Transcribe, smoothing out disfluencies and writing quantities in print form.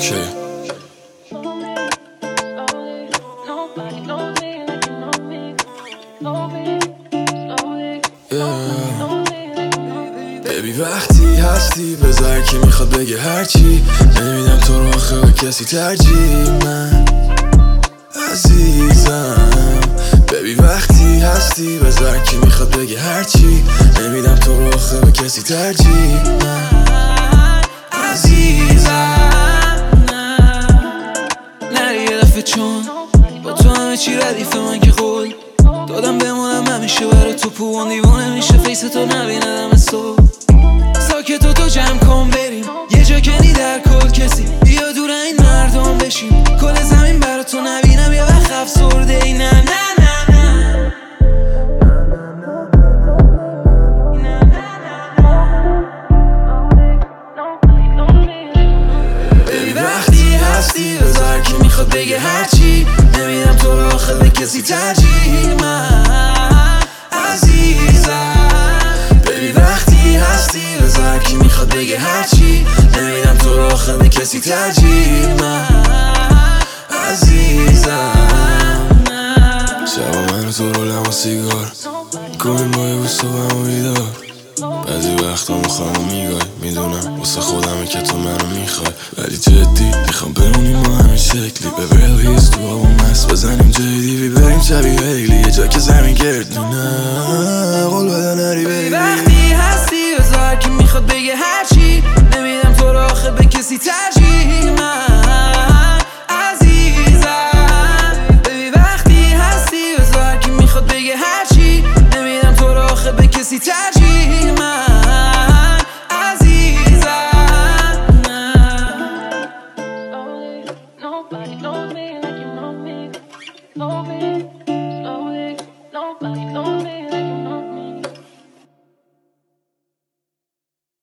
ببی وقتی هستی بذار کی میخواد بگه هرچی، نمیدم تو رو آخه به کسی ترجیح. من عزیزم ببی وقتی هستی بذار کی میخواد بگه هرچی، نمیدم تو رو آخه به کسی ترجیح. من عزیزم نری یه دفعه چون با تو همه چی ردیف من که قول دادم بمونم همیشه برا تو پوان دیوانه میشه فیس تو نبیندم صبح ساکت تو جمع کن بریم یه جا کنی در کل کسی بیا دور این مردم بشیم کل زمین برا تو نبینم یه وقت افسرده ای نه نه نه نه ببی وقتی هستی بذار کی میخواد بگه هرچی، نمیدم تو رو آخه به کسی ترجیح. من عزیزم ببی وقتی هستی بذار کی میخواد بگه هرچی، نمیدم تو رو آخه به کسی ترجیح. من عزیزم شبا من و تو رولم و سیگار کنیم با یه بوست و همو بیدار، بعضی وقتا مخوام میگای میدونم واسه خودمه که تو منو میخوای، ولی جدی میخوام بمونیم ما همین شکلی به بلویز تو هوا مست بزنیم جای دیوی بریم شبیه هیلی یه جا که زمین گردونه قول بده نری بیبی. وقتی هستی بذار کی میخواد بگه هرچی، نمیدم تو رو آخه به کسی ترجیح. من عزیزم ببی وقتی هستی بذار کی میخواد بگه هرچی، نمیدم تو رو آخه به کسی ترجیح. من عزیزم Nobody knows me like you know me.